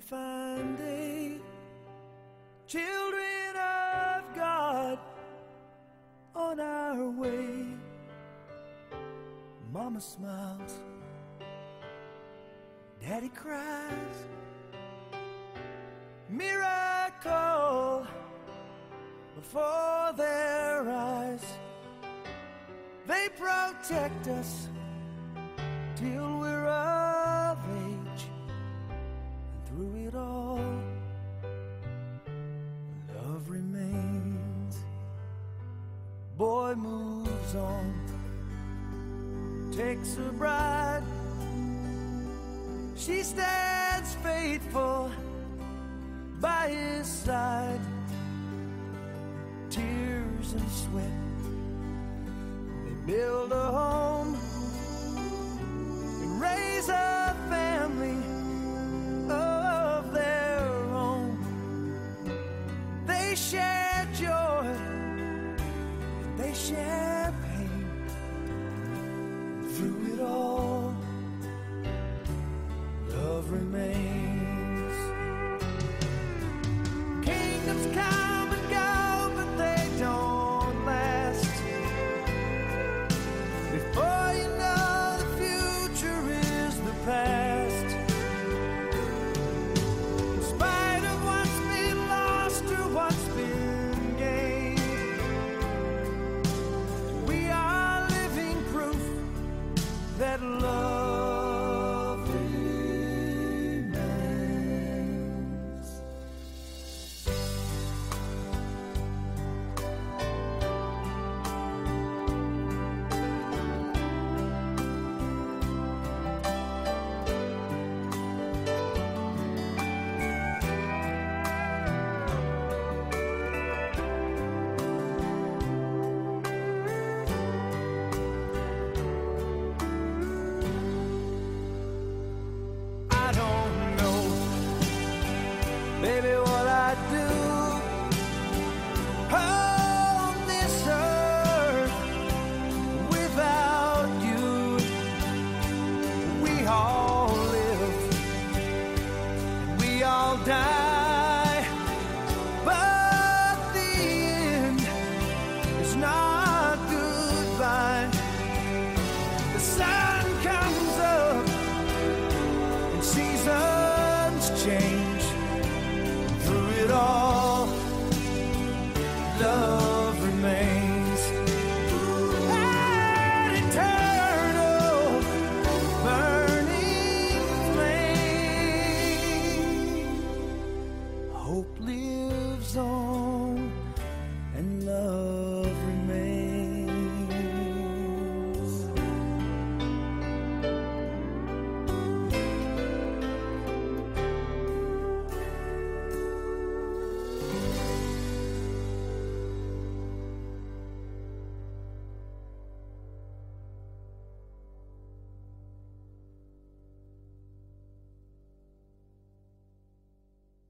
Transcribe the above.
fine day, children of God, on our way. Mama smiles, Daddy cries. Miracle before their eyes. They protect us till we're of age, and through it all, love remains. Boy moves on, takes a bride. She stands faithful by his side. Tears and sweat, they build a home and raise a family of their own. They share joy, they share pain. Through it all, love remains. Kingdoms come and go, but they don't last. Before you know, the future is the past. In spite of what's been lost or what's been gained, we are living proof that love remains. I don't know, baby, what I'd do on this earth without you. We all live, we all die.